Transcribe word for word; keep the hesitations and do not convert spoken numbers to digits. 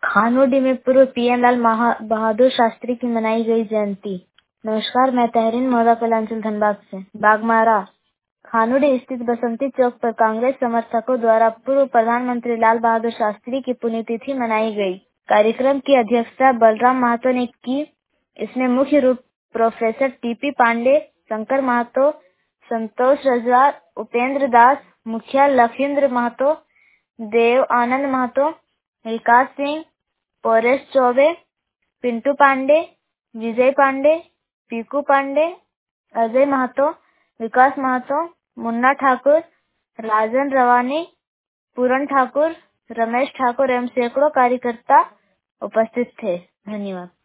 खानोडी में पूर्व पीएम लाल बहादुर शास्त्री की मनाई गई जयंती। नमस्कार, मैं तहरीन मोहरा कलांचल धनबाद से। बागमारा खानोडी स्थित बसंती चौक पर कांग्रेस समर्थकों द्वारा पूर्व प्रधानमंत्री लाल बहादुर शास्त्री की पुण्यतिथि मनाई गई। कार्यक्रम की अध्यक्षता बलराम महतो ने की। इसमें मुख्य रूप प्रोफेसर टीपी पांडे, शंकर महतो, संतोष रजवार, उपेंद्र दास, मुखिया लखींद्र महतो, देव आनंद महतो, विकास सिंह, परेश चौबे, पिंटू पांडे, विजय पांडे, पीकू पांडे, अजय महतो, विकास महतो, मुन्ना ठाकुर, राजन रवानी, पूरन ठाकुर, रमेश ठाकुर एवं सैकड़ों कार्यकर्ता उपस्थित थे। धन्यवाद।